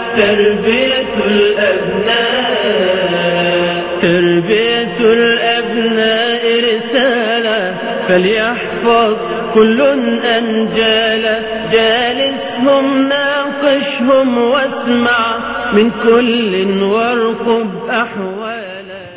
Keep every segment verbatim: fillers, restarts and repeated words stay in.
تربية الأبناء تربية الأبناء رسالة فليحفظ كل أنجالا جالسهم ناقشهم واسمع من كل وارقب أحوالا.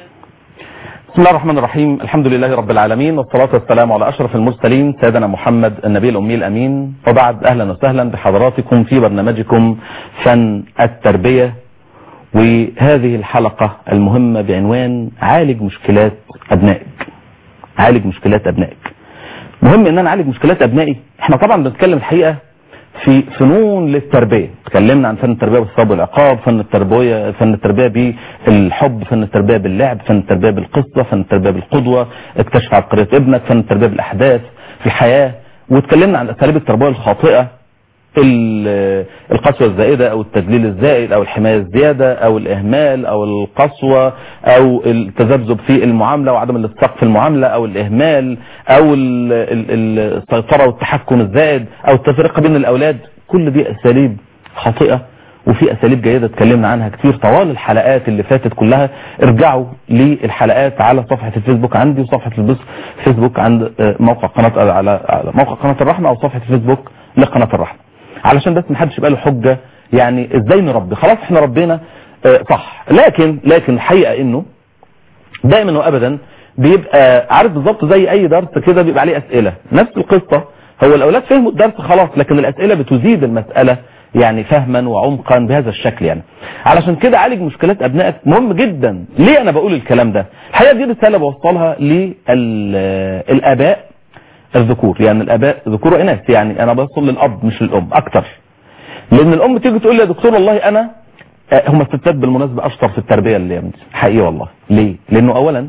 بسم الله الرحمن الرحيم. الحمد لله رب العالمين والصلاة والسلام على أشرف المرسلين سيدنا محمد النبي الأمي الأمين، وبعد أهلا وسهلا بحضراتكم في برنامجكم فن التربية، وهذه الحلقة المهمة بعنوان عالج مشكلات أبنائك. عالج مشكلات أبنائك. مهم ان انا اعالج مشكلات ابنائي. احنا طبعا بنتكلم الحقيقة في فنون للتربية، اتكلمنا عن فن التربية بالصبر والعقاب، فن التربية فن التربية بالحب، فن التربية باللعب، فن التربية بالقصة، فن التربية بالقدوة، اكتشف عبقرية ابنك، فن التربية بالاحداث في الحياة، واتكلمنا عن اساليب التربية الخاطئة، القسوة الزائدة او التدليل الزائد او الحماية الزيادة او الاهمال او القسوة او التذبذب في المعاملة وعدم الاتساق في المعاملة او الاهمال او السيطرة والتحكم الزائد او التفرقة بين الاولاد. كل دي اساليب خاطئة، وفي اساليب جيدة اتكلمنا عنها كتير طوال الحلقات اللي فاتت كلها. ارجعوا للحلقات على صفحة الفيسبوك عندي وصفحة الفيسبوك عند موقع قناة على موقع قناة الرحمة او صفحة الفيسبوك لقناة الرحمة، علشان بس محدش يبقى له حجة يعني ازاي نربي. خلاص احنا ربينا اه صح، لكن لكن الحقيقة انه دائما وابدا بيبقى عارف بالظبط زي اي درس كده بيبقى عليه اسئلة نفس القصة. هو الاولاد فهموا الدرس خلاص، لكن الاسئلة بتزيد المسألة يعني فهما وعمقا بهذا الشكل. يعني علشان كده عالج مشكلات ابنائك مهم جدا. ليه انا بقول الكلام ده؟ الحقيقة دي رسالة بوصلها للاباء الذكور، يعني الاباء ذكور واناث، يعني انا بوصل للاب مش للام اكتر، لان الام تيجي تقول لي يا دكتور والله انا هم الستات بالمناسبه اشطر في التربيه اللي يعني حقيقي والله. ليه؟ لانه اولا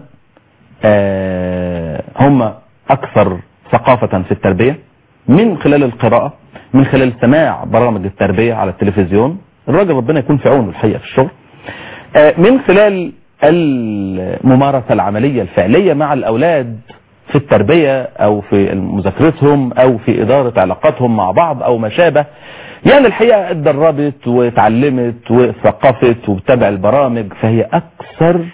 هم اكثر ثقافه في التربيه من خلال القراءه، من خلال سماع برامج التربيه على التلفزيون. الراجل ربنا يكون في عونه الحقيقه في الشغل، من خلال الممارسه العمليه الفعليه مع الاولاد في التربية او في مذاكرتهم او في ادارة علاقاتهم مع بعض او ما شابه. يعني الحقيقة اتدربت واتعلمت وثقفت وبتابع البرامج، فهي اكثر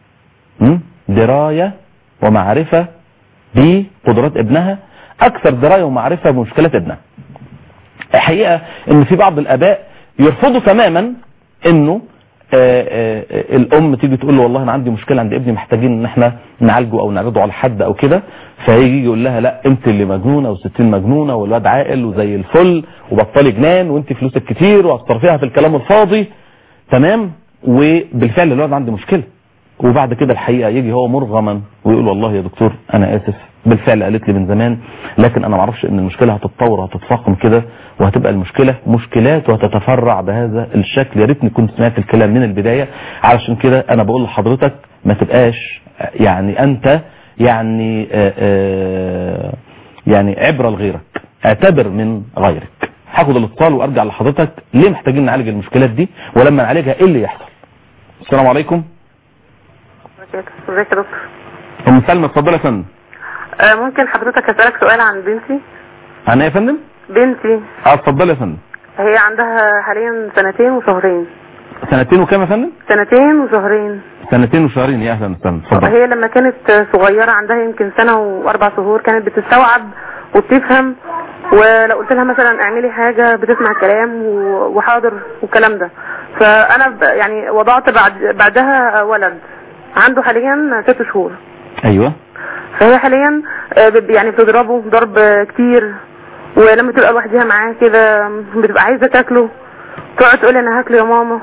دراية ومعرفة بقدرات ابنها، اكثر دراية ومعرفة بمشكلات ابنها. الحقيقة ان في بعض الاباء يرفضوا تماما انه آآ آآ الام تيجي تقول له والله انا عندي مشكله عند ابني محتاجين ان احنا نعالجه او نعرضه على حد او كده، فيجي يقول لها لا انت اللي مجنونه وستين مجنونه والواد عاقل وزي الفل وبطلي جنان وانت فلوسك كتير وهتصرفيها في الكلام الفاضي. تمام. وبالفعل الواد عنده مشكله، وبعد كده الحقيقه يجي هو مرغما ويقول والله يا دكتور انا اسف بالفعل قالت لي من زمان، لكن انا ما اعرفش ان المشكله هتتطور وهتتفاقم كده وهتبقى المشكله مشكلات وهتتفرع بهذا الشكل. يا ريتني كنت سمعت الكلام من البدايه. علشان كده انا بقول لحضرتك ما تبقاش يعني انت يعني آآ آآ يعني عبره لغيرك، اعتبر من غيرك. هاخد الاتصال وارجع لحضرتك ليه محتاجين نعالج المشكلات دي، ولما نعالجها ايه اللي يحصل. السلام عليكم. ازيك يا دكتور؟ ام سلمى اتفضلي يا فندم. آه ممكن حضرتك اسالك سؤال عن بنتي؟ عن ايه يا فندم؟ بنتي. اه اتفضلي يا فندم. هي عندها حاليا سنتين وشهرين. سنتين وكام يا فندم؟ سنتين وشهرين. سنتين وشهرين. يا اهلا وسهلا. اتفضل. هي لما كانت صغيره عندها يمكن سنه واربع شهور كانت بتستوعب وبتفهم، ولو قلت لها مثلا اعملي حاجه بتسمع الكلام وحاضر والكلام ده. فانا يعني وضعت بعد بعدها ولد عنده حاليا ست شهور. ايوه. فهي حاليا يعني بتضربه ضرب كتير، ولما تبقى لوحديها معاه كده بتبقى عايزه تاكله، تقعد تقول انا هاكله يا ماما.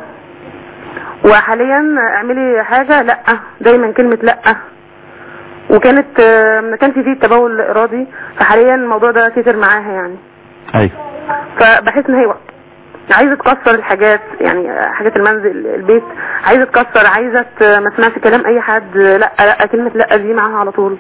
وحاليا اعملي حاجه لا، دايما كلمه لا. وكانت ما كانش فيه التبول الارادي، فحاليا الموضوع ده كتر معاها يعني. ايوه. فبحس ان هي عايزه تكسر الحاجات، يعني حاجات المنزل البيت عايزه تكسر، عايزه ما تسمعش كلام اي حد. لا لا كلمه لا دي معاها على طول.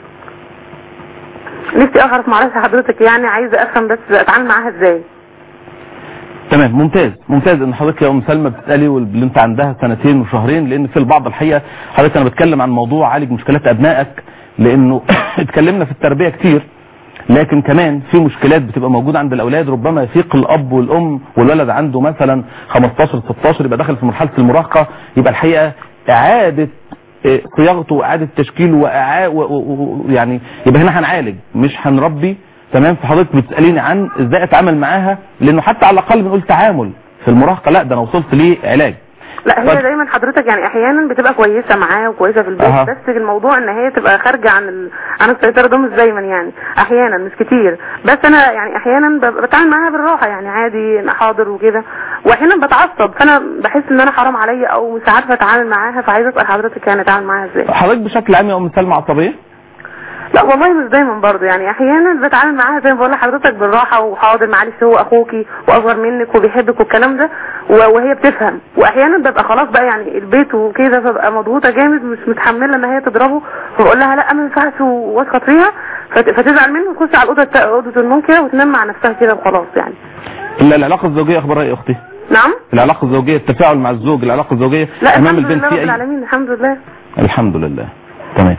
نفسي اعرف معرفة حضرتك، يعني عايزه افهم بس اتعامل معاها ازاي. تمام. ممتاز ممتاز ان حضرتك يا ام سلمى بتسالي واللي انت عندها سنتين وشهرين، لان في البعض الحقيقه حضرتك انا بتكلم عن موضوع عالج مشكلات ابنائك، لانه اتكلمنا في التربيه كتير، لكن كمان في مشكلات بتبقى موجوده عند الاولاد، ربما يفيق الاب والام والولد عنده مثلا خمستاشر ستاشر يبقى داخل في مرحله المراهقه، يبقى الحقيقه اعاده صياغته واعاده تشكيله ويعني يبقى هنا هنعالج مش هنربي. تمام. فحضرتك بتساليني عن ازاي اتعامل معاها، لانه حتى على الاقل بنقول تعامل في المراهقه، لا ده انا وصلت ليه علاج. لا هي طب. دايما حضرتك يعني احيانا بتبقى كويسه معاه وكويسه في البيت، أه. بس الموضوع ان هي تبقى خارجه عن ال... عن السيطره ده مش دايما يعني، احيانا مش كتير، بس انا يعني احيانا بتعامل معاها بالراحه يعني عادي حاضر وكده، واحيانا بتعصب، فانا بحس ان انا حرام عليا او مش عارفه اتعامل معاها، فعايزه اسال حضرتك يعني اتعامل معاها ازاي. حضرتك بشكل عام يا ام سلمى عصبيه؟ لا والله مش دايما برضه، يعني احيانا بتعامل معاها زي ما بقول لحضرتك بالراحه وحاضر معلش هو اخوكي واصغر منك وبيحبك والكلام ده، وهي بتفهم، واحيانا ببقى خلاص بقى يعني البيت وكده فبقى مضغوطه جامد مش متحمله ان هي تضربه، فبقول لها لا ما ينفعش واسخط فيها فتزعل منه وتخش على الاوضه اوضه النوم كده وتنام مع نفسها كده وخلاص يعني. الا العلاقه الزوجيه اخبارها ايه يا اختي؟ نعم؟ العلاقه الزوجيه، التفاعل مع الزوج، العلاقه الزوجيه امام البنت في ايه؟ العالمين الحمد لله. الحمد لله. تمام.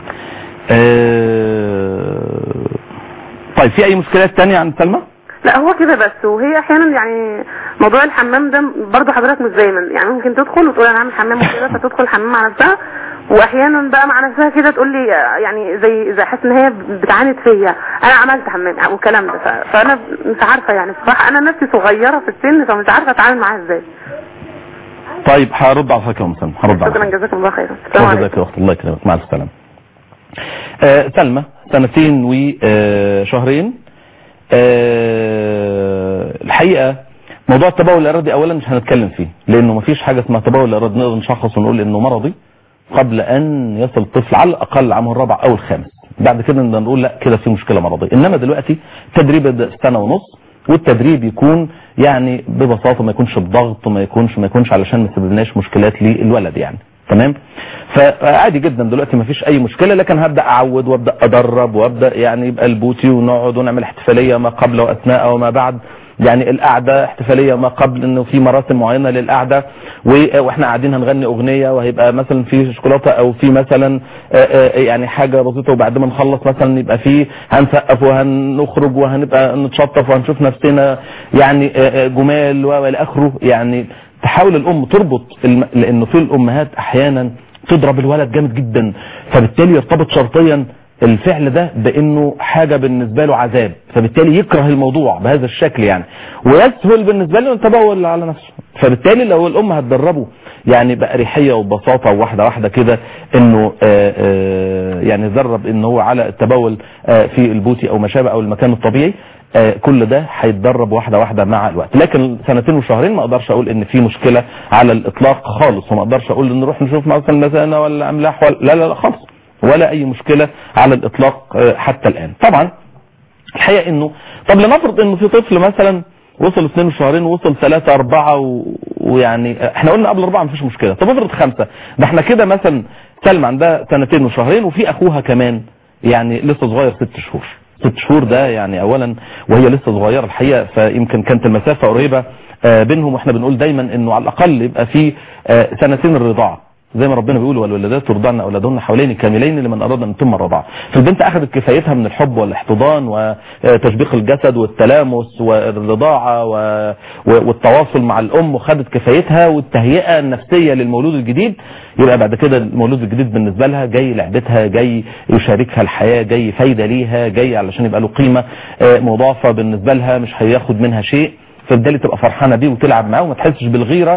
أه... طيب في اي مشكلات تانية عند سلمى؟ لا هو كده بس، وهي احيانا يعني موضوع الحمام ده برضه حضرتك مش دايما، يعني ممكن تدخل وتقول انا هعمل حمام وكده فتدخل الحمام مع نفسها، واحيانا بقى مع نفسها كده تقول لي يعني زي زي حاسه ان هي بتعاند فيا انا عملت حمام والكلام ده، فانا مش عارفه يعني بصراحه انا نفسي صغيره في السن فمش عارفه اتعامل معاها ازاي. طيب هرد على حضرتك يا ام سلمى، هرد على حضرتك. شكرا جزاكم الله خيرا. السلام عليكم. جزاك الله خير، الله يكرمك، مع السلامه. آه سلمى سنتين وشهرين. آه الحقيقه موضوع التبول الارادي اولا مش هنتكلم فيه، لانه مفيش حاجه اسمها تبول ارادي نقدر نشخص ونقول انه مرضي قبل ان يصل الطفل على الاقل عام الرابع او الخامس، بعد كده نقدر نقول لا كده في مشكله مرضيه. انما دلوقتي تدريب يبدا سنه ونص، والتدريب يكون يعني ببساطه ما يكونش بضغط وما يكونش ما يكونش علشان ما يسببناش مشكلات للولد يعني. تمام. فعادي جدا دلوقتي ما فيش اي مشكله، لكن هبدا اعود وابدا ادرب وابدا يعني يبقى البوتي ونقعد ونعمل احتفاليه ما قبل واثناء وما بعد، يعني القعده احتفاليه ما قبل انه في مراسم معينه للقعده، واحنا قاعدين هنغني اغنيه وهيبقى مثلا في شوكولاته او في مثلا يعني حاجه بسيطه، وبعد ما نخلص مثلا يبقى في هنسقف وهنخرج وهنبقى نتشطف وهنشوف نفسنا يعني جمال والى اخره. يعني تحاول الام تربط الم... لانه في الامهات احيانا تضرب الولد جامد جدا، فبالتالي يرتبط شرطيا الفعل ده بانه حاجه بالنسبه له عذاب، فبالتالي يكره الموضوع بهذا الشكل يعني، ويسهل بالنسبه له يتبول على نفسه. فبالتالي لو الام هتدربه يعني بأريحية وببساطه وواحده واحده كده انه آآ آآ يعني يدرب انه هو على التبول في البوتي او ما شابه او المكان الطبيعي، كل ده هيتدرب واحده واحده مع الوقت. لكن سنتين وشهرين ما اقدرش اقول ان في مشكله على الاطلاق خالص، وما اقدرش اقول ان نروح نشوف مثلا مثانه ولا املاح ولا لا لا لا خالص، ولا اي مشكله على الاطلاق حتى الان. طبعا الحقيقه انه طب لنفرض انه في طفل مثلا وصل اثنين وشهرين ووصل ثلاثة أربعة و... ويعني احنا قلنا قبل أربعة مفيش مشكلة، طب افرض خمسة، ده احنا كده مثلا سلمى عندها سنتين وشهرين وفي اخوها كمان يعني لسه صغير ست شهور. ست شهور ده يعني اولا وهي لسه صغيره الحقيقه، فيمكن كانت المسافه قريبه بينهم، واحنا بنقول دايما انه على الاقل يبقى في سنتين الرضاعه زي ما ربنا بيقول والولادات ترضعن اولادهن حولين كاملين لمن اراد ان يتم الرضاعه. فالبنت اخذت كفايتها من الحب والاحتضان وتشبيق الجسد والتلامس والرضاعه والتواصل مع الام، وخدت كفايتها والتهيئه النفسيه للمولود الجديد. يبقى بعد كده المولود الجديد بالنسبه لها جاي لعبتها، جاي يشاركها الحياه، جاي فايده ليها، جاي علشان يبقى له قيمه مضافه بالنسبه لها، مش هياخد منها شيء، فبالتالي تبقى فرحانه بيه وتلعب معاه وما تحسش بالغيره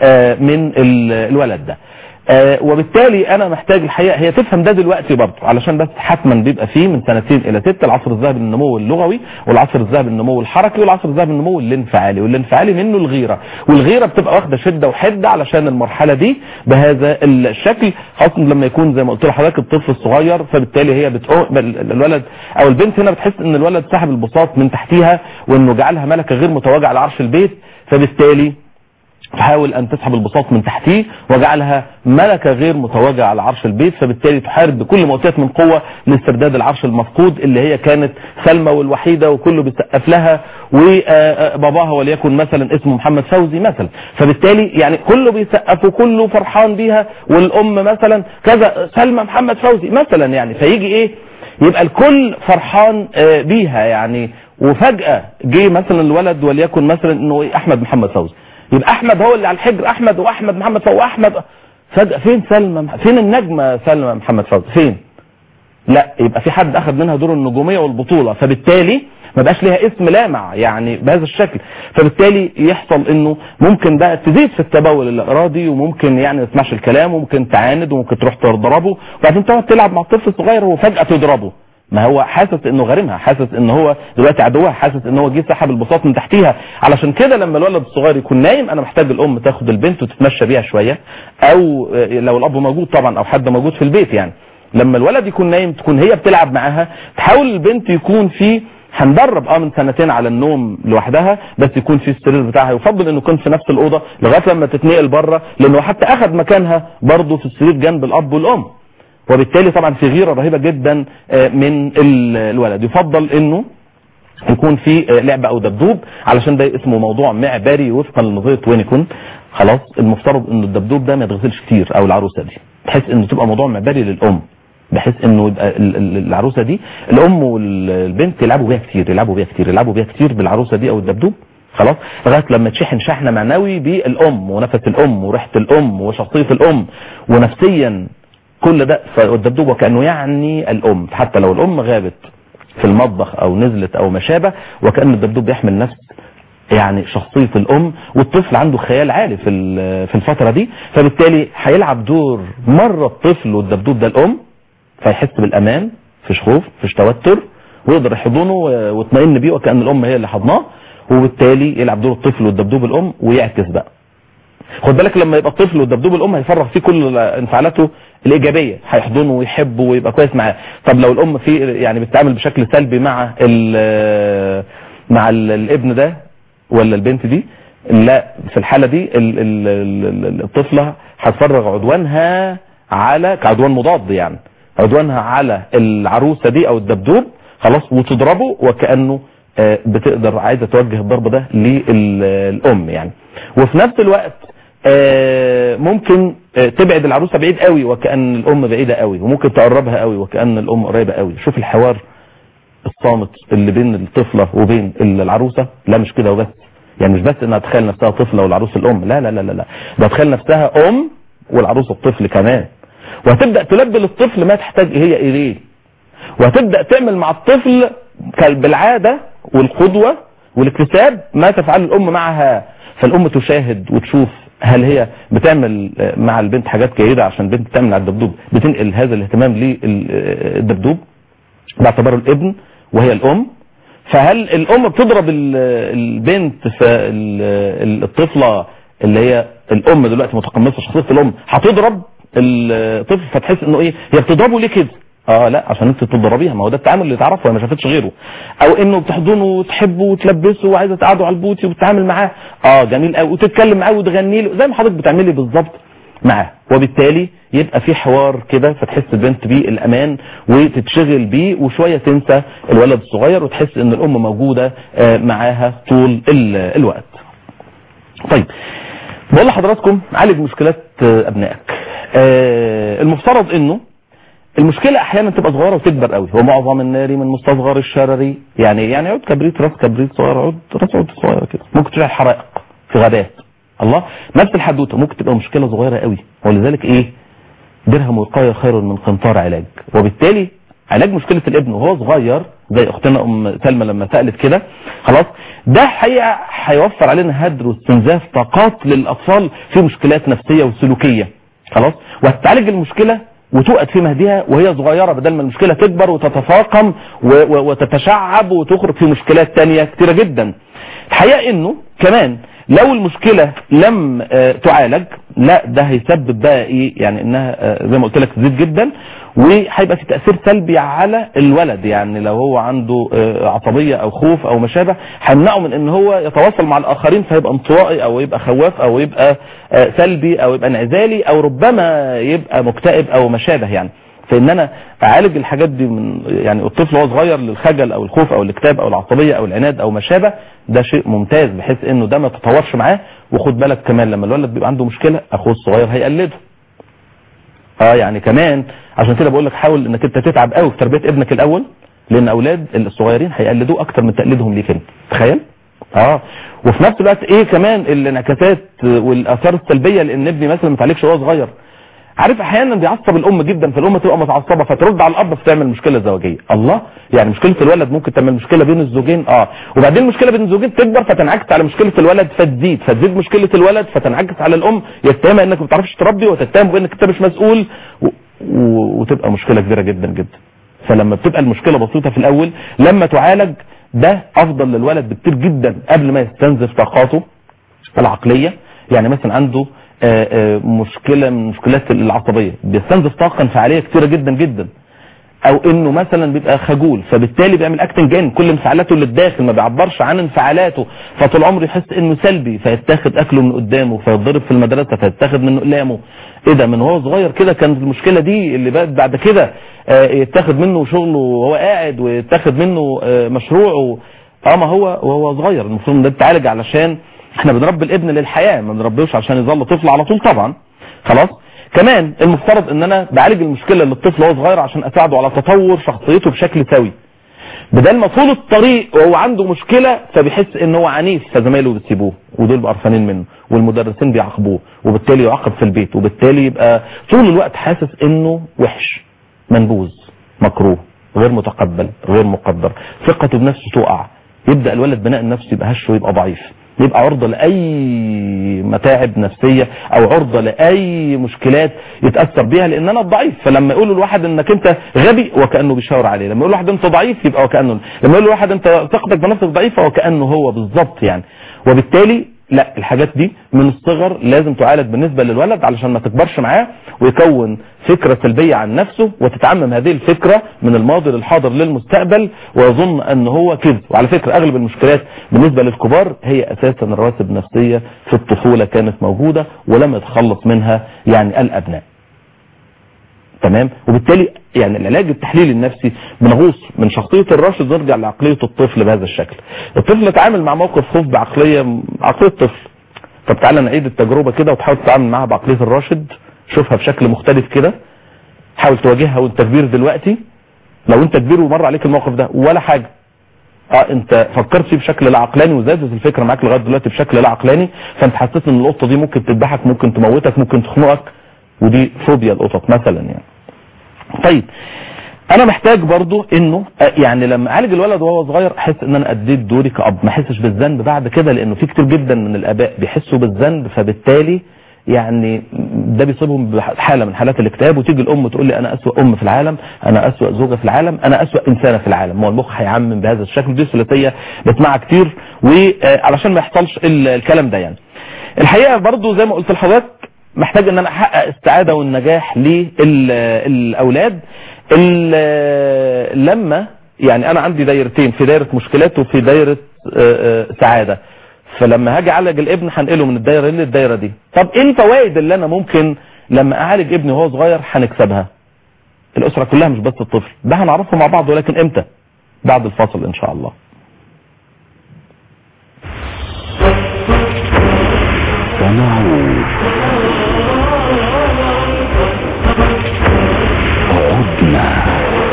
من الولد ده. آه وبالتالي انا محتاج الحقيقه هي تفهم ده دلوقتي برضه، علشان بس حتما بيبقى فيه من سنتين الى ستة العصر الذهبي للنمو اللغوي، والعصر الذهبي للنمو الحركي، والعصر الذهبي للنمو الانفعالي، والانفعالي منه الغيره، والغيره بتبقى واخده شده وحده علشان المرحله دي بهذا الشكل، خاصه لما يكون زي ما قلت لحضرتك الطفل الصغير، فبالتالي هي بتقوم الولد او البنت هنا بتحس ان الولد سحب البساط من تحتيها وانه جعلها ملكه غير متواجعه على عرش البيت، فبالتالي تحاول ان تسحب البساط من تحتيه وجعلها ملكه غير متواجعه على عرش البيت، فبالتالي تحارب بكل ما اوتيت من قوه لاسترداد العرش المفقود اللي هي كانت سلمى والوحيده وكله بيسقف لها، وباباها وليكن مثلا اسمه محمد فوزي مثلا، فبالتالي يعني كله بيسقف وكله فرحان بيها، والام مثلا كذا سلمى محمد فوزي مثلا، يعني فيجي ايه يبقى الكل فرحان بيها يعني، وفجأة جه مثلا الولد وليكن مثلا انه احمد محمد فوزي، يبقى احمد هو اللي على الحجر، احمد واحمد محمد فوزي واحمد، فجأة فين سلمى، فين النجمة سلمى محمد فوزي فين؟ لا، يبقى في حد اخذ منها دور النجومية والبطولة، فبالتالي ما بقاش ليها اسم لامع يعني بهذا الشكل، فبالتالي يحصل انه ممكن بقى تزيد في التبول الارادي، وممكن يعني ما تسمعش الكلام، وممكن تعاند، وممكن تروح تضربه، وبعدين تقعد تلعب مع الطفل الصغير وفجأة تضربه. ما هو حاسس انه غارمها، حاسس انه هو دلوقتي عدوها، حاسس انه هو جه سحب البساط من تحتيها. علشان كده لما الولد الصغير يكون نايم، انا محتاج الام تاخد البنت وتتمشى بيها شويه، او لو الاب موجود طبعا او حد موجود في البيت يعني، لما الولد يكون نايم تكون هي بتلعب معاها، تحاول البنت يكون في، هندرب اه من سنتين على النوم لوحدها، بس يكون في السرير بتاعها، يفضل انه يكون في نفس الاوضه لغايه لما تتنقل بره، لانه حتى اخذ مكانها برضه في السرير جنب الاب والام، وبالتالي طبعا في غيره رهيبه جدا من الولد. يفضل انه يكون في لعبه او دبدوب، علشان ده اسمه موضوع معبري وفقا لنظريه وينيكون. خلاص، المفترض انه الدبدوب ده ما يتغسلش كتير او العروسه دي، بحيث انه تبقى موضوع معبري للام، بحيث انه يبقى العروسه دي الام والبنت يلعبوا بيها كتير يلعبوا بيها كتير يلعبوا بيها كتير بالعروسه دي او الدبدوب، خلاص، لغايه لما تشحن شحن معنوي بالام ونفس الام وريحه الام وشخصيه الام ونفسيا كل ده. فالدبدوب وكانه يعني الام، حتى لو الام غابت في المطبخ او نزلت او ما شابه، وكان الدبدوب بيحمل نفس يعني شخصيه الام، والطفل عنده خيال عالي في في الفتره دي، فبالتالي هيلعب دور مره الطفل والدبدوب ده الام، فيحس بالامان، فيش خوف، فيش توتر، ويقدر يحضنه ويطمئن بيه وكأن الام هي اللي حضناه، وبالتالي يلعب دور الطفل والدبدوب الام ويعكس بقى. خد بالك لما يبقى الطفل والدبدوب الام هيفرغ فيه كل انفعالاته الايجابيه، هيحضنه ويحبه ويبقى كويس معاه. طب لو الام في يعني بتتعامل بشكل سلبي مع ال مع ال الابن ده ولا البنت دي، لا، في الحاله دي ال ال الطفله هتفرغ عدوانها على كعدوان مضاد يعني، عدوانها على العروسه دي او الدبدوب، خلاص، وتضربه وكانه بتقدر عايزه توجه الضرب ده للام يعني. وفي نفس الوقت ممكن تبعد العروسه بعيد قوي وكأن الام بعيده قوي، وممكن تقربها قوي وكأن الام قريبه قوي. شوف الحوار الصامت اللي بين الطفله وبين العروسه. لا مش كده وبس، يعني مش بس انها تخيل نفسها طفله والعروسه الام، لا لا لا لا، ده تخيل نفسها ام والعروسه الطفل كمان، وهتبدا تلبي للطفل ما تحتاج هي اليه، وهتبدا تعمل مع الطفل بالعاده والقدوه والاكتساب ما تفعل الام معها. فالام تشاهد وتشوف هل هي بتعمل مع البنت حاجات جيده عشان البنت تعمل على الدبدوب، بتنقل هذا الاهتمام للدبدوب باعتباره الابن وهي الام. فهل الام بتضرب البنت، فالطفله اللي هي الام دلوقتي متقمصه شخصيه الام هتضرب الطفل، فتحس انه ايه، هي بتضربه ليه كده؟ اه لا، عشان انت تضربيها، ما هو ده التعامل اللي تعرفه، هي ما شافتش غيره. او انه بتحضنه وتحبه وتلبسه وعايزه تقعده على البوتي وتتعامل معاه، اه جميل قوي، وتتكلم معاه وتغني له زي ما حضرتك بتعملي بالظبط معاه، وبالتالي يبقى في حوار كده، فتحس البنت بيه الامان وتتشغل بيه، وشويه تنسى الولد الصغير وتحس ان الام موجوده معاها طول الوقت. طيب، بقول لحضراتكم عالج مشكلات ابنائك. المفترض انه المشكله احيانا تبقى صغيره وتكبر قوي. هو معظم النار من مستصغر الشرري، يعني يعني عود كبريت، راس كبريت صغير، عود راس عود صغيره كده، ممكن تشعل حرائق في غابات. الله، نفس الحدوته ممكن تبقى مشكله صغيره قوي، ولذلك ايه، درهم وقايه خير من قنطار علاج. وبالتالي علاج مشكله الابن وهو صغير زي اختنا ام سلمى لما سالت كده، خلاص، ده حقيقه هيوفر علينا هدر واستنزاف طاقات للاطفال في مشكلات نفسيه وسلوكيه، خلاص، وهتعالج المشكله وتوقت في مهدها وهي صغيرة، بدل ما المشكلة تكبر وتتفاقم وتتشعب وتخرج في مشكلات تانية كتيرة جدا. الحقيقة انه كمان لو المشكلة لم تعالج، لا ده هيسبب بقى ايه، يعني انها زي ما قلت لك تزيد جدا، وهيبقى في تأثير سلبي على الولد. يعني لو هو عنده عصبية او خوف او ما شابه، هيمنعه من ان هو يتواصل مع الاخرين، فيبقى انطوائي او يبقى خواف او يبقى سلبي او يبقى انعزالي او ربما يبقى مكتئب او ما شابه. يعني فان انا اعالج الحاجات دي من يعني الطفل وهو صغير للخجل او الخوف او الاكتئاب او العصبيه او العناد او ما شابه، ده شيء ممتاز بحيث انه ده ما يتطورش معاه. وخد بالك كمان لما الولد بيبقى عنده مشكله، اخوه الصغير هيقلده، اه يعني كمان عشان كده بقول لك حاول انك انت تتعب قوي في تربيه ابنك الاول، لان اولاد الصغيرين هيقلدوه اكتر من تقليدهم ليك انت، تخيل. اه وفي نفس الوقت ايه كمان الانعكاسات والاثار السلبيه، لان ابني مثلا ما اتعالجش وهو صغير. عارف احيانا بيعصب الام جدا، فالام تبقى متعصبه فترد على الاب فتعمل مشكله زوجيه. الله، يعني مشكله الولد ممكن تعمل مشكله بين الزوجين. اه وبعدين المشكله بين الزوجين تكبر فتنعكس على مشكله الولد فتزيد، فتزيد مشكله الولد فتنعكس على الام، يتهمها انك ما بتعرفش تربي وتتهم بانك انت مش مسؤول و... و... وتبقى مشكله كبيره جدا جدا. فلما بتبقى المشكله بسيطه في الاول لما تعالج ده افضل للولد بكتير جدا قبل ما يستنزف طاقاته العقليه. يعني مثلا عنده آآ آآ مشكله من مشكلات العصبيه بيستنزف طاقه انفعاليه كتيره جدا جدا، او انه مثلا بيبقى خجول فبالتالي بيعمل اكتنج جن، كل انفعالاته اللي الداخل ما بيعبرش عن انفعالاته، فطول عمره يحس انه سلبي فيتاخد اكله من قدامه، فيتضرب في المدرسه فيتاخد منه اقلامه. ايه ده، من هو صغير كده كانت المشكله دي اللي بقت بعد كده يتاخد منه شغله وهو قاعد ويتاخد منه مشروعه. اه ما هو وهو صغير المفروض ده يتعالج، علشان احنا بنربي الابن للحياه ما بنربيهوش عشان يظل طفل على طول طبعا. خلاص كمان المفترض ان انا بعالج المشكله اللي الطفل وهو صغير عشان اساعده على تطور شخصيته بشكل سوي، بدل ما طول الطريق وهو عنده مشكله فبيحس ان هو عنيف فزمايله بيسيبوه ودول بقرفانين منه والمدرسين بيعاقبوه وبالتالي يعاقب في البيت، وبالتالي يبقى طول الوقت حاسس انه وحش منبوذ مكروه غير متقبل غير مقدر، ثقته بنفسه تقع، يبدا الولد بناء النفس يبقى هش ويبقى ضعيف، يبقى عرضة لأي متاعب نفسية او عرضة لأي مشكلات يتأثر بيها لان انا ضعيف. فلما يقولوا الواحد انك انت غبي وكأنه بيشاور عليه، لما يقولوا الواحد انت ضعيف يبقى وكأنه، لما يقولوا الواحد انت ثقتك بنفسك ضعيفة وكأنه هو بالظبط يعني. وبالتالي لا، الحاجات دي من الصغر لازم تعالج بالنسبة للولد علشان ما تكبرش معاه ويكون فكرة سلبية عن نفسه وتتعمم هذه الفكرة من الماضي للحاضر للمستقبل ويظن ان هو كذب. وعلى فكرة اغلب المشكلات بالنسبة للكبار هي اساسا رواسب نفسية في الطفولة كانت موجودة ولم يتخلص منها يعني الابناء. تمام. وبالتالي يعني العلاج التحليلي النفسي بنغوص من شخصية الراشد نرجع لعقلية الطفل بهذا الشكل. الطفل يتعامل مع موقف خوف بعقلية عقلية الطفل. طب تعالى نعيد التجربة كده وتحاول تتعامل معها بعقلية الراشد، شوفها بشكل مختلف كده، حاول تواجهها وانت كبير دلوقتي. لو انت كبير ومر عليك الموقف ده ولا حاجة، اه انت فكرت فيه بشكل لا عقلاني وزادت الفكرة معاك لغاية دلوقتي بشكل لا عقلاني، فانت حسيت ان القطة دي ممكن تذبحك ممكن تموتك ممكن تخنقك، ودي فوبيا القطط مثلا يعني. طيب انا محتاج برضو انه يعني لما اعالج الولد وهو صغير احس ان انا اديت دوري كأب، ما احسش بالذنب بعد كده، لانه في كتير جدا من الاباء بيحسوا بالذنب فبالتالي يعني ده بيصيبهم بحاله من حالات الاكتئاب، وتيجي الام تقول لي انا اسوأ ام في العالم، انا اسوأ زوجه في العالم، انا اسوأ انسانه في العالم. هو المخ هيعمم بهذا الشكل، دي ثلاثيه بسمعها كتير وعلشان ما يحصلش الكلام ده يعني. الحقيقه برضو زي ما قلت لحضرتك محتاج ان انا احقق السعاده والنجاح للاولاد لما يعني انا عندي دايرتين، في دايره مشكلات وفي دايره سعاده. فلما هاجي اعالج الابن هنقله من الدايره دي للدايره دي. طب ايه الفوائد اللي انا ممكن لما اعالج ابني وهو صغير هنكسبها؟ الاسره كلها مش بس الطفل، ده هنعرفه مع بعض، ولكن امتى؟ بعد الفاصل ان شاء الله. ونعود عدنا.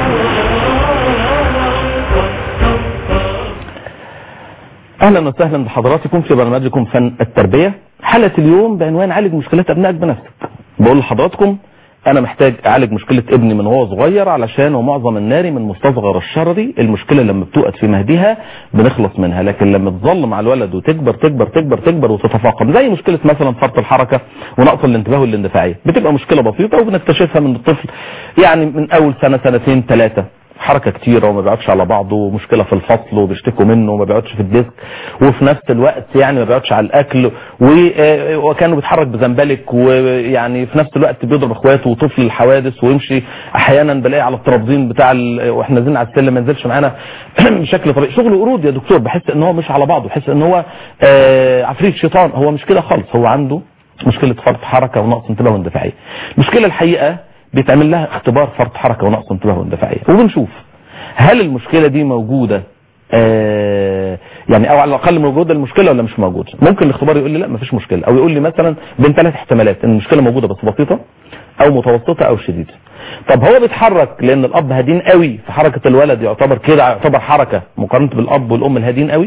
اهلا وسهلا بحضراتكم في برنامجكم فن التربية. حلقة اليوم بعنوان عالج مشكلات ابنائك بنفسك. بقول لحضراتكم انا محتاج اعالج مشكلة ابني من هو صغير، علشان ومعظم النار من مستصغر الشرر. المشكلة لما بتوقت في مهدها بنخلص منها، لكن لما تظل مع الولد وتكبر تكبر تكبر تكبر وتتفاقم، زي مشكلة مثلا فرط الحركة ونقص الانتباه والاندفاعية، بتبقى مشكلة بسيطة وبنكتشفها من الطفل يعني من اول سنة سنتين ثلاثة، حركة كتيرة وما بيقعدش على بعضه، ومشكلة في الفصل وبيشتكوا منه وما بيقعدش في الديسك، وفي نفس الوقت يعني ما بيقعدش على الاكل، وكانه بيتحرك بزنبلك، ويعني في نفس الوقت بيضرب اخواته وطفل الحوادث، ويمشي احيانا بلاقي على الترابزين بتاع ال... واحنا نازلين على السلم ما ينزلش معانا بشكل طبيعي. شغله قرود يا دكتور، بحس ان هو مش على بعضه، بحس ان هو عفريت شيطان. هو مش كده خالص، هو عنده مشكلة فرط حركة ونقص انتباه واندفاعية. المشكلة الحقيقة بيتعمل لها اختبار فرط حركة ونقص انتباه واندفاعية، وبنشوف هل المشكلة دي موجودة آه يعني او على الاقل موجودة المشكلة ولا مش موجودة. ممكن الاختبار يقول لي لا مفيش مشكلة، او يقول لي مثلا بين ثلاث احتمالات ان المشكلة موجودة بس بسيطة، او متوسطه او شديده. طب هو بيتحرك لان الاب هادين قوي فحركه الولد يعتبر كده يعتبر حركه مقارنه بالاب والام الهادين قوي،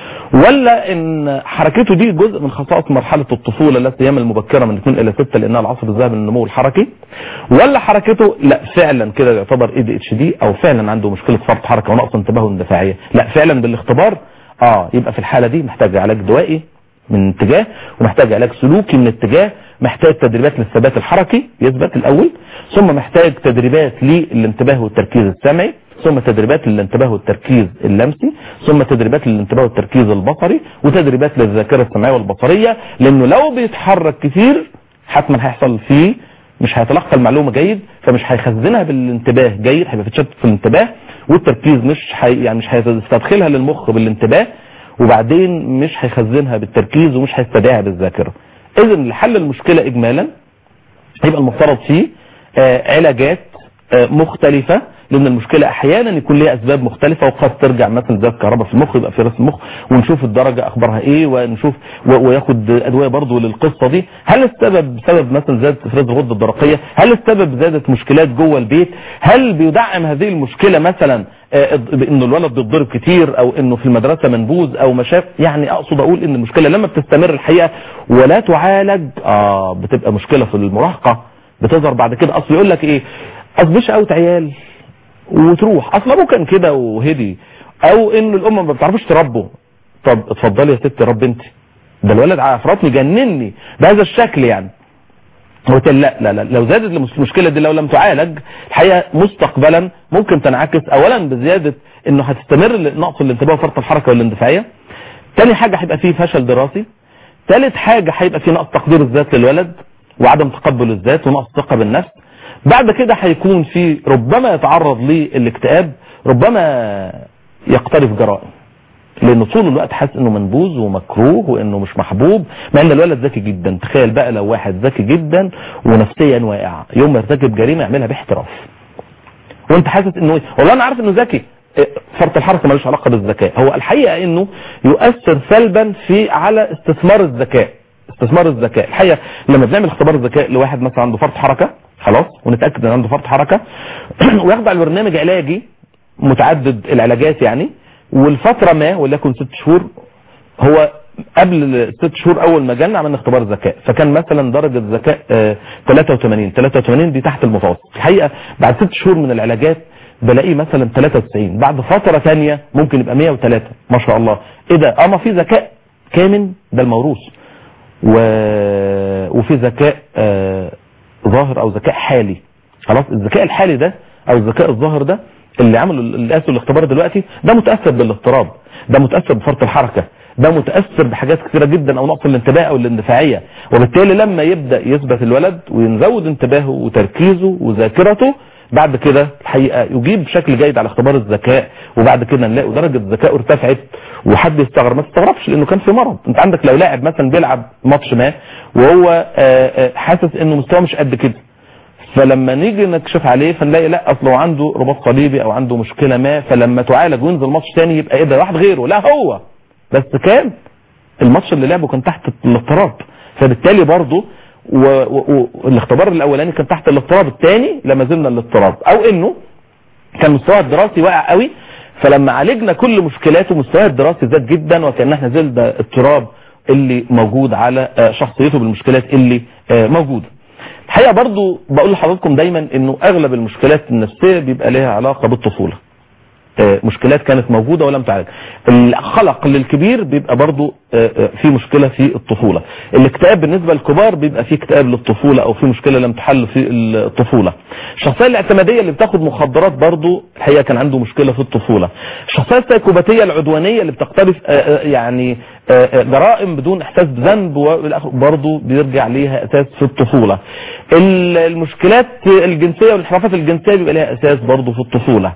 ولا ان حركته دي جزء من خصائص مرحله الطفوله لا سيما المبكره من اثنين الى ستة لانها العصر الذهبي للنمو الحركي، ولا حركته لا فعلا كده يعتبر اي دي اتش دي او فعلا عنده مشكله فرط حركه ونقص انتباه اندفاعيه؟ لا فعلا بالاختبار اه يبقى في الحاله دي محتاج علاج دوائي من اتجاه، ومحتاج علاج سلوكي من اتجاه، محتاج تدريبات للثبات الحركي يثبت الاول، ثم محتاج تدريبات للانتباه والتركيز السمعي، ثم تدريبات للانتباه والتركيز اللمسي، ثم تدريبات للانتباه والتركيز البصري، وتدريبات للذاكره السمعيه والبصريه، لانه لو بيتحرك كثير حتما هيحصل فيه مش هيتلقى المعلومه جيد، فمش هيخزنها بالانتباه جيد، هيبقى في تشتت في الانتباه، والتركيز مش حي... يعني مش هيستدخلها للمخ بالانتباه، وبعدين مش هيخزنها بالتركيز ومش هيستدعيها بالذاكره. اذا لحل المشكله اجمالا يبقى المفترض فيه آه علاجات آه مختلفه، لان المشكله احيانا يكون ليها اسباب مختلفه وقد ترجع مثلا زي الكهرباء في المخ، يبقى في راس المخ ونشوف الدرجه اخبارها ايه ونشوف وياخد ادويه برضه للقصه دي. هل السبب سبب مثلا زياده افراز الغده الدرقيه؟ هل السبب زياده مشكلات جوه البيت؟ هل بيدعم هذه المشكله مثلا انه الولد بيتضرب كتير او انه في المدرسه منبوذ او ما شاف؟ يعني اقصد اقول ان المشكله لما بتستمر الحقيقه ولا تعالج اه بتبقى مشكله في المراهقه بتظهر بعد كده. اصل يقول لك ايه، اصل مش اوت عيال وتروح، اصل ابوه كان كده وهدي، او انه الام ما بتعرفش تربه. طب اتفضلي يا ست رب انت، ده الولد عفرطني جنني بهذا الشكل يعني. قلت لا لا لا لو زادت المشكله دي لو لم تعالج الحقيقه مستقبلا ممكن تنعكس اولا بزياده انه هتستمر نقص الانتباه وفرط الحركه والاندفاعيه. ثاني حاجه هيبقى فيه فشل دراسي. ثالث حاجه هيبقى فيه نقص تقدير الذات للولد وعدم تقبل الذات ونقص ثقه بالنفس. بعد كده هيكون في ربما يتعرض للاكتئاب، ربما يقترف جرائم، لانه طول الوقت حاسس انه منبوذ ومكروه وانه مش محبوب، مع ان الولد ذكي جدا. تخيل بقى لو واحد ذكي جدا ونفسيا واقع يوم ما يرتكب جريمه يعملها باحتراف وانت حاسس انه والله انا عارف انه ذكي. فرط الحركه ملوش علاقه بالذكاء، هو الحقيقه انه يؤثر سلبا في على استثمار الذكاء. استثمار الذكاء الحقيقه لما بنعمل اختبار الذكاء لواحد مثلا عنده فرط حركه خلاص ونتاكد ان عنده فرط حركه ويخضع لبرنامج علاجي متعدد العلاجات يعني، والفتره ما وليكن ست شهور، هو قبل ست شهور اول ما جالنا عملنا اختبار ذكاء فكان مثلا درجه ذكاء آه ثلاثة وثمانين ثلاثة وثمانين دي تحت المتوسط. الحقيقه بعد ست شهور من العلاجات بلاقيه مثلا ثلاثة وتسعين، بعد فتره ثانيه ممكن يبقى مية وثلاثة. ما شاء الله ايه ده؟ اه ما في ذكاء كامن ده الموروث، و... وفي ذكاء آه ظاهر او ذكاء حالي. خلاص الذكاء الحالي ده او الذكاء الظاهر ده اللي عملوا اللي قاسوا الاختبار دلوقتي ده متاثر بالاضطراب، ده متاثر بفرط الحركه، ده متاثر بحاجات كثيره جدا او نقص الانتباه او الاندفاعيه، وبالتالي لما يبدا يثبت الولد ويزود انتباهه وتركيزه وذاكرته بعد كده الحقيقه يجيب بشكل جيد على اختبار الذكاء، وبعد كده نلاقي درجه ذكائه ارتفعت وحد يستغرب. ما تستغربش لانه كان في مرض. انت عندك لو لاعب مثلا بيلعب ماتش ما وهو حاسس انه مستواه مش قد كده، فلما نيجي نكشف عليه فنلاقي لا اصله عنده رباط صليبي او عنده مشكله ما، فلما تعالج وينزل ماتش ثاني يبقى ايه ده واحد غيره، لا هو بس كان الماتش اللي لعبه كان تحت الاضطراب، فبالتالي برضه والاختبار الاولاني كان تحت الاضطراب، الثاني لما زلنا الاضطراب، او انه كان مستواه الدراسي واقع قوي فلما عالجنا كل مشكلاته مستواه الدراسي زاد جدا وكان احنا زلنا اضطراب اللي موجود على شخصيته بالمشكلات اللي موجوده. الحقيقه برضو بقول لحضراتكم دايما انه اغلب المشكلات النفسيه بيبقى لها علاقه بالطفوله، مشكلات كانت موجوده ولم تعالج. الخلق للكبير بيبقى برضو في مشكله في الطفوله. الاكتئاب بالنسبه للكبار بيبقى في اكتئاب للطفوله او في مشكله لم تحل في الطفوله. الشخصيه الاعتماديه اللي بتاخد مخدرات برضو الحقيقه كان عنده مشكله في الطفوله. الشخصيه السايكوباتيه العدوانيه اللي بتقترف يعني جرائم بدون احساس بذنب برضو بيرجع ليها اساس في الطفوله. المشكلات الجنسيه والانحرافات الجنسيه بيبقى ليها اساس برضو في الطفوله.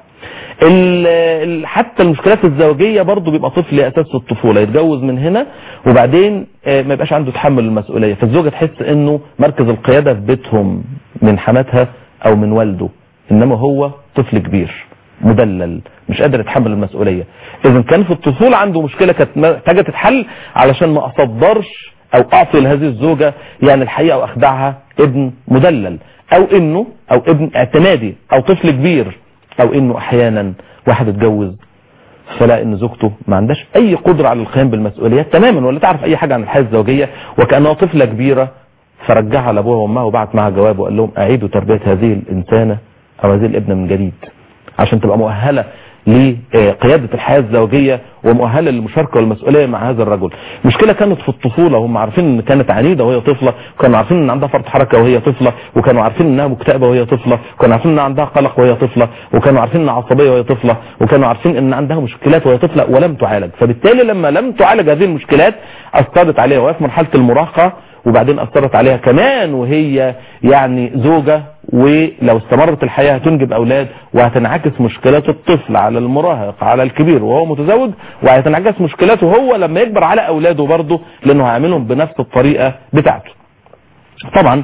حتى المشكلات الزوجيه برضو بيبقى طفل ليه اساس في الطفوله، يتجوز من هنا وبعدين ما يبقاش عنده تحمل المسؤوليه، فالزوجه تحس انه مركز القياده في بيتهم من حماتها او من والده، انما هو طفل كبير مدلل مش قادر يتحمل المسؤوليه. اذا كان في الطفوله عنده مشكله كانت محتاجه تتحل علشان ما اصدرش او اعطي لهذه الزوجه يعني الحقيقه واخدعها ابن مدلل او انه او ابن اعتمادي او طفل كبير او انه احيانا واحد اتجوز فلا ان زوجته ما عندهاش اي قدرة على القيام بالمسؤوليات تماما ولا تعرف اي حاجة عن الحياة الزوجية وكأنها طفلة كبيرة فرجعها لابوها وامها وبعت معها جواب وقال لهم اعيدوا تربية هذه الانسانة او هذه الابنة من جديد عشان تبقى مؤهلة لقيادة الحياة الزوجية ومؤهلة للمشاركة والمسؤولية مع هذا الرجل. مشكلة كانت في الطفولة وهم عارفين ان كانت عنيدة وهي طفلة وكانوا عارفين ان عندها فرط حركة وهي طفلة وكانوا عارفين انها مكتئبة وهي طفلة وكانوا عارفين ان عندها قلق وهي طفلة وكانوا عارفين انها عصبية وهي طفلة وكانوا عارفين ان عندها مشكلات وهي طفلة ولم تعالج. فبالتالي لما لم تعالج هذه المشكلات اثرت عليها وهي في مرحلة المراهقة وبعدين اثرت عليها كمان وهي يعني زوجة ولو استمرت الحياة هتنجب اولاد وهتنعكس مشكلات الطفل على المراهق على الكبير وهو متزوج وهتنعكس مشكلاته هو لما يكبر على اولاده برضه لانه هيعملهم بنفس الطريقة بتاعته. طبعا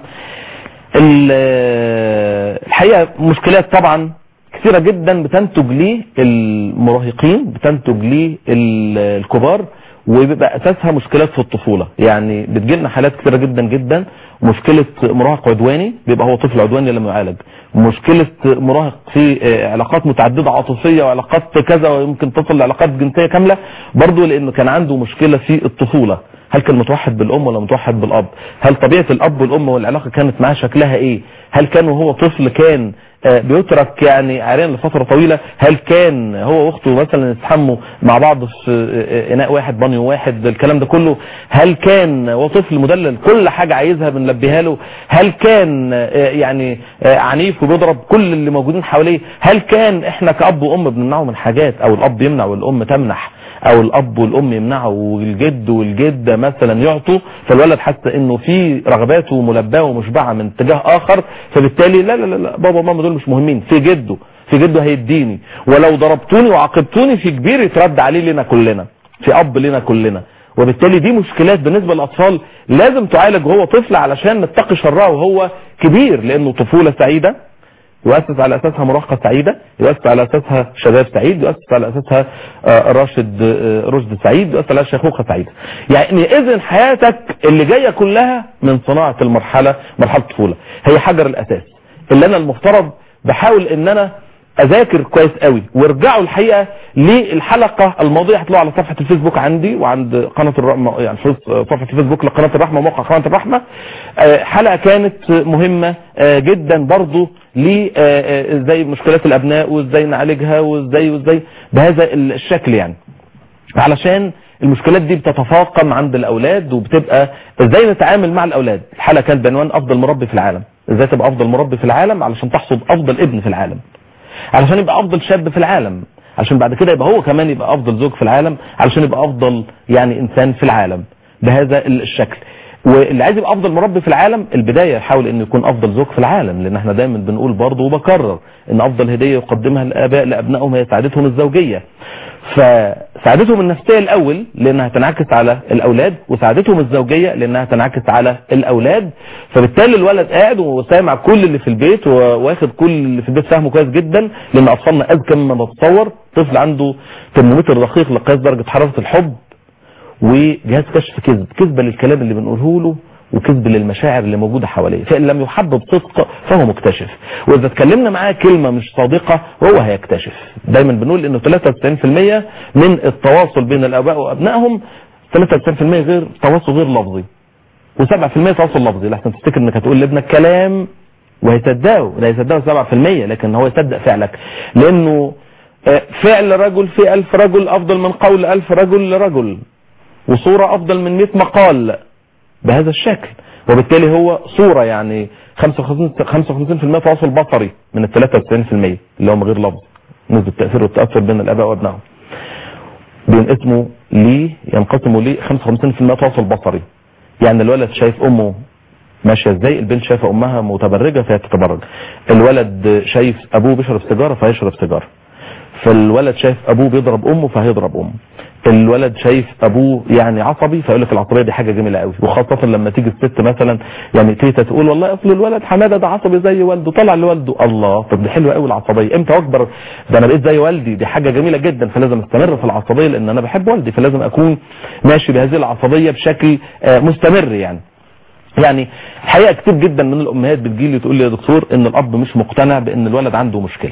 الحقيقة مشكلات طبعا كثيرة جدا بتنتج ليه المراهقين بتنتج ليه الكبار وبيبقى اساسها مشكلات في الطفولة. يعني بتجيلنا حالات كثيرة جدا جدا مشكلة مراهق عدواني بيبقى هو طفل عدواني لما يعالج مشكلة مراهق في علاقات متعددة عاطفية وعلاقات كذا ويمكن تصل لعلاقات جنسية كاملة برضو لانه كان عنده مشكلة في الطفولة. هل كان متوحد بالام ولا متوحد بالاب؟ هل طبيعة الاب والام والعلاقة كانت معاه شكلها ايه؟ هل كان وهو طفل كان بيترك يعني عريان لفترة طويلة؟ هل كان هو واخته مثلا يتحموا مع بعض في اناء واحد بانيو واحد؟ الكلام ده كله. هل كان هو طفل مدلل كل حاجة عايزها بنلبيها له؟ هل كان يعني عنيف وبيضرب كل اللي موجودين حواليه؟ هل كان احنا كأب وام بنمنعه من حاجات او الاب يمنع والام تمنح او الاب والام يمنعوا والجد والجده مثلا يعطوا فالولد حتى انه في رغباته ملباه ومشبعه من اتجاه اخر فبالتالي لا لا لا بابا وماما دول مش مهمين في جده في جده هيديني ولو ضربتوني وعاقبتوني في كبير يترد عليه لنا كلنا في اب لنا كلنا. وبالتالي دي مشكلات بالنسبة للاطفال لازم تعالج وهو طفل علشان نتقي شرها وهو كبير لانه طفولة سعيدة يؤسس على اساسها مراهقة سعيدة يؤسس على اساسها شباب سعيد يؤسس على اساسها راشد رشد سعيد يؤسس على شيخوخة سعيدة. يعني اذن حياتك اللي جاية كلها من صناعة المرحلة مرحلة الطفولة هي حجر الاساس اللي انا المفترض بحاول ان انا اذاكر كويس قوي. وارجعوا الحقيقة للحلقة الماضية هتلاقوا على صفحة الفيسبوك عندي وعند قناة الرحمة يعني صفحة الفيسبوك لقناة الرحمة وموقع قناة الرحمة حلقة كانت مهمة جدا برضو ليه ازاي مشكلات الابناء وازاي نعالجها وازاي وازاي بهذا الشكل يعني علشان المشكلات دي بتتفاقم عند الاولاد وبتبقى ازاي نتعامل مع الاولاد. الحلقة كانت بعنوان افضل مربي في العالم ازاي تبقى افضل مربي في العالم علشان تحصد افضل ابن في العالم علشان يبقى افضل شاب في العالم علشان بعد كده يبقى هو كمان يبقى افضل زوج في العالم علشان يبقى افضل يعني انسان في العالم بهذا الشكل. واللي عايز يبقى افضل مربي في العالم البداية يحاول انه يكون افضل زوج في العالم لان احنا دايما بنقول برضه وبكرر ان افضل هدية يقدمها الاباء لابنائهم هي سعادتهم الزوجية. فسعادتهم النفسية الاول لانها تنعكس على الاولاد وسعادتهم الزوجية لانها تنعكس على الاولاد. فبالتالي الولد قاعد وسامع كل اللي في البيت واخد كل اللي في البيت فاهمه كويس جدا لان اطفالنا اذكى مما نتصور. طفل عنده ترمومتر دقيق لقياس درجة حرارة الحب وجهاز كشف كذب كذبة للكلام اللي بنقوله له وكذب للمشاعر اللي موجودة حواليه. فإن لم يحبب صدق فهو مكتشف واذا اتكلمنا معاه كلمة مش صادقة هو هيكتشف. دايما بنقول انه ثلاثة وتسعين بالمية من التواصل بين الاباء وابنائهم ثلاثة وتسعين بالمية غير تواصل غير لفظي وسبعة بالمية تواصل لفظي. لحسن تفتكر انك هتقول لابنك كلام وهيصدقه لا يصدقه سبعة بالمية لكن هو يصدق فعلك لانه فعل رجل في ألف رجل افضل من قول ألف رجل لرجل وصورة افضل من مئة مقال بهذا الشكل. وبالتالي هو صورة يعني خمسة وخمسين بالمية تواصل بصري من ال ثلاثة وتسعين بالمية اللي هم غير لفظي. نسبة التأثير والتأثر بين الاباء وابنائهم بينقسموا ليه ينقسموا ليه خمسة وخمسين بالمية تواصل بصري. يعني الولد شايف امه ماشية ازاي البنت شايفة امها متبرجة فهي تتبرج. الولد شايف ابوه بيشرب سيجارة فهيشرب سيجارة. فالولد شايف ابوه بيضرب امه فهيضرب امه. الولد شايف ابوه يعني عصبي فيقول لك العصبيه دي حاجه جميله قوي وخاصه لما تيجي الست مثلا يعني تيتا تقول والله اصل الولد حماده ده عصبي زي والده طلع لوالده. الله طب دي حلوه قوي العصبيه امتى اكبر ده انا بقيت زي والدي دي حاجه جميله جدا فلازم استمر في العصبيه لان انا بحب والدي فلازم اكون ماشي بهذه العصبيه بشكل مستمر يعني. يعني الحقيقه كتير جدا من الامهات بتجيلي تقول لي يا دكتور ان الاب مش مقتنع بان الولد عنده مشكله.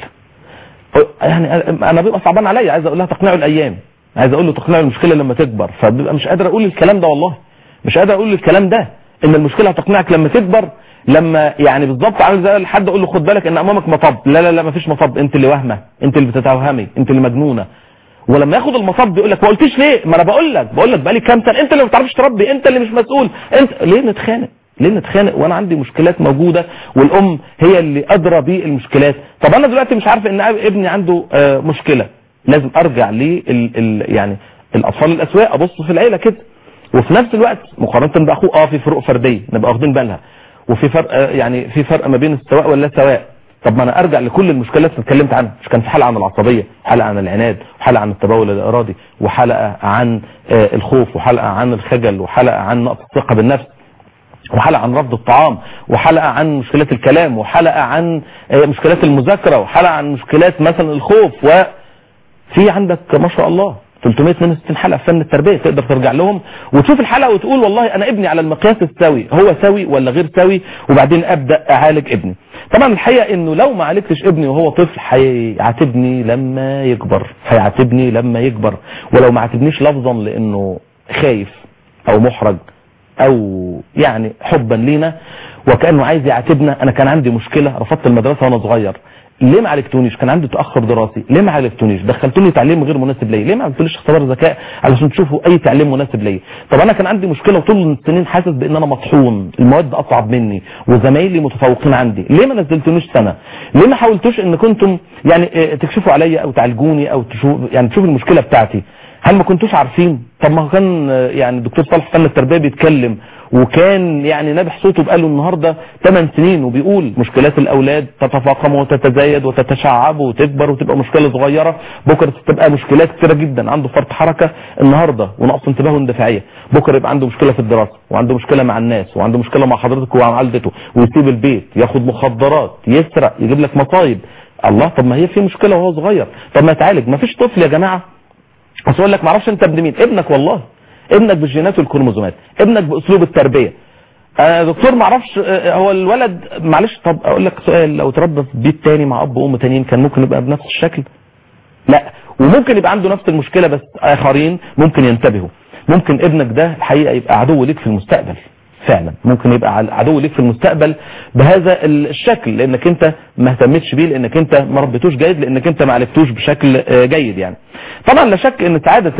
يعني انا بيبقى صعبان عليا، عايز اقول لها تقنعه الايام، عايز اقول له تقنعه المشكله لما تكبر، فبيبقى مش قادر اقول الكلام ده، والله مش قادر اقول الكلام ده ان المشكله هتقنعك لما تكبر. لما يعني بالظبط عامل زي حد اقول له خد بالك ان امامك مطب، لا لا لا مفيش مطب، انت اللي واهمه، انت اللي بتتوهمي، انت اللي مجنونه. ولما ياخد المطب يقول لك ما قلتيش ليه؟ ما انا بقول لك بقول لك بقالي كام سنه، انت اللي ما بتعرفش تربي، انت اللي مش مسؤول، انت ليه نتخانق؟ ليه نتخانق وانا عندي مشكلات موجوده والام هي اللي ادرى بالمشكلات؟ طب انا دلوقتي مش عارف ان ابني عنده آه مشكله، لازم ارجع لل يعني الاطفال الاسواق، ابص في العيله كده، وفي نفس الوقت مقارنه باخوه اه في فروق فرديه نبقى واخدين بالها، وفي فرق آه يعني في فرق ما بين السواء ولا سواء. طب ما انا ارجع لكل المشكلات اللي اتكلمت عنها، مش كان في حلقه عن العصبيه، حلقه عن العناد، وحلقه عن التبول الارادي، وحلقه عن آه الخوف، وحلقه عن الخجل، وحلقه عن نقص الثقه بالنفس، وحلقه عن رفض الطعام، وحلقه عن مشكلات الكلام، وحلقه عن آه مشكلات المذاكره، وحلقه عن مشكلات مثلا الخوف. وفي عندك ما شاء الله ثلاثمائة واثنين وستين حلقه في فن التربيه، تقدر ترجع لهم وتشوف الحلقه وتقول والله انا ابني على المقياس السوي، هو سوي ولا غير سوي، وبعدين ابدا اعالج ابني. طبعا الحقيقه انه لو ما عالجتش ابني وهو طفل هيعاتبني لما يكبر، هيعاتبني لما يكبر، ولو ما عاتبنيش لفظا لانه خايف او محرج او يعني حبا لينا وكانه عايز يعاتبنا، انا كان عندي مشكله رفضت المدرسه وانا صغير، ليه ما عالجتونيش؟ كان عندي تاخر دراسي، ليه ما عالجتونيش؟ دخلتوني تعليم غير مناسب ليا، ليه ما عملتوليش اختبار ذكاء علشان تشوفوا اي تعليم مناسب ليا؟ طب انا كان عندي مشكله وطول السنين حاسس بان انا مطحون، المواد اصعب مني وزمايلي متفوقين عندي، ليه ما نزلتونيش سنه؟ ليه ما حاولتوش ان كنتم يعني تكشفوا عليا او تعالجوني او تشوفوا يعني تشوفوا المشكله بتاعتي؟ هل ما كنتوش عارفين؟ طب ما كان يعني الدكتور صالح فن التربيه بيتكلم وكان يعني نابح صوته بقاله النهارده ثمان سنين وبيقول مشكلات الاولاد تتفاقم وتتزايد وتتشعب وتكبر وتبقى مشكله صغيره، بكره تبقى مشكلات كثيره جدا، عنده فرط حركه النهارده ونقص انتباه واندفاعيه، بكره يبقى عنده مشكله في الدراسه وعنده مشكله مع الناس وعنده مشكله مع حضرتك ومع والدته، ويسيب البيت ياخد مخدرات يسرق يجيب لك مصايب. الله، طب ما هي في مشكله وهو صغير، طب ما يتعالج. ما فيش طفل يا جماعه بس اقول لك ما اعرفش انت ابن مين، ابنك والله ابنك بالجينات والكروموزومات، ابنك باسلوب التربيه. انا دكتور ما اعرفش هو الولد، معلش طب اقول لك سؤال، لو اتربى في بيت تاني مع اب وام تانيين كان ممكن يبقى بنفس الشكل؟ لا، وممكن يبقى عنده نفس المشكله بس اخرين ممكن ينتبهوا. ممكن ابنك ده الحقيقه يبقى عدو ليك في المستقبل، فعلا ممكن يبقى عدو ليك في المستقبل بهذا الشكل، لانك انت ما اهتمتش بيه، لانك انت ما ربيتوش جيد، لانك انت ما عالجتوش بشكل جيد. يعني طبعا لا شك ان سعاده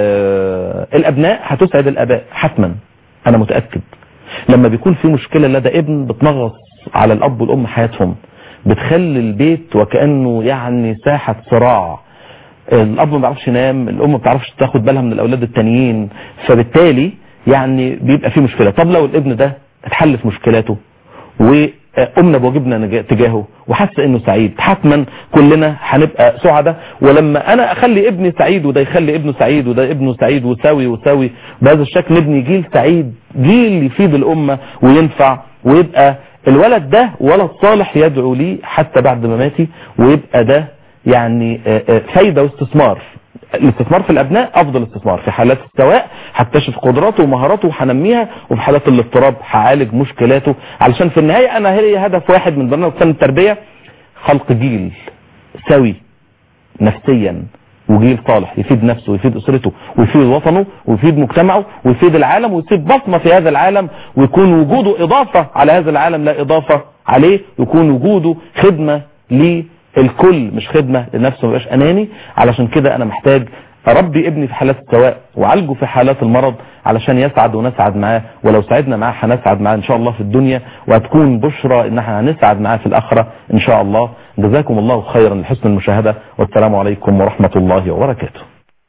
الابناء هتسعد الاباء حتما، انا متاكد. لما بيكون في مشكله لدى ابن بتنغص على الاب والام حياتهم، بتخلي البيت وكانه يعني ساحه صراع، الاب ما بيعرفش ينام، الام ما بتعرفش تاخد بالها من الاولاد التانيين، فبالتالي يعني بيبقى في مشكله. طب لو الابن ده اتحل في مشكلاته وقمنا بواجبنا تجاهه وحس انه سعيد، حتما كلنا هنبقى سعداء. ولما انا اخلي ابني سعيد وده يخلي ابنه سعيد وده ابنه سعيد وساوي وساوي، بهذا الشكل نبني جيل سعيد، جيل يفيد الامه وينفع، ويبقى الولد ده ولد صالح يدعو لي حتى بعد مماتي، ويبقى ده يعني فايده واستثمار. الاستثمار في الابناء افضل استثمار. في حالات السواء هكتشف قدراته ومهاراته وهنميها، وفي حالات الاضطراب هعالج مشكلاته، علشان في النهايه انا هي هدف واحد من برنامج فن التربيه، خلق جيل سوي نفسيا وجيل صالح يفيد نفسه ويفيد اسرته ويفيد وطنه ويفيد مجتمعه ويفيد العالم ويسيب بصمه في هذا العالم، ويكون وجوده اضافه على هذا العالم لا اضافه عليه، ويكون وجوده خدمه ليه الكل مش خدمة لنفسه، ما يبقاش اناني. علشان كده انا محتاج اربي ابني في حالات السواء وعالجه في حالات المرض علشان يسعد ونسعد معاه، ولو سعدنا معاه هنسعد معاه ان شاء الله في الدنيا، وهتكون بشرى ان احنا هنسعد معاه في الاخره ان شاء الله. جزاكم الله خيرا لحسن المشاهده، والسلام عليكم ورحمه الله وبركاته.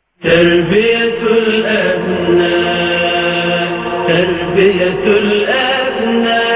تربية الابناء تربية الابناء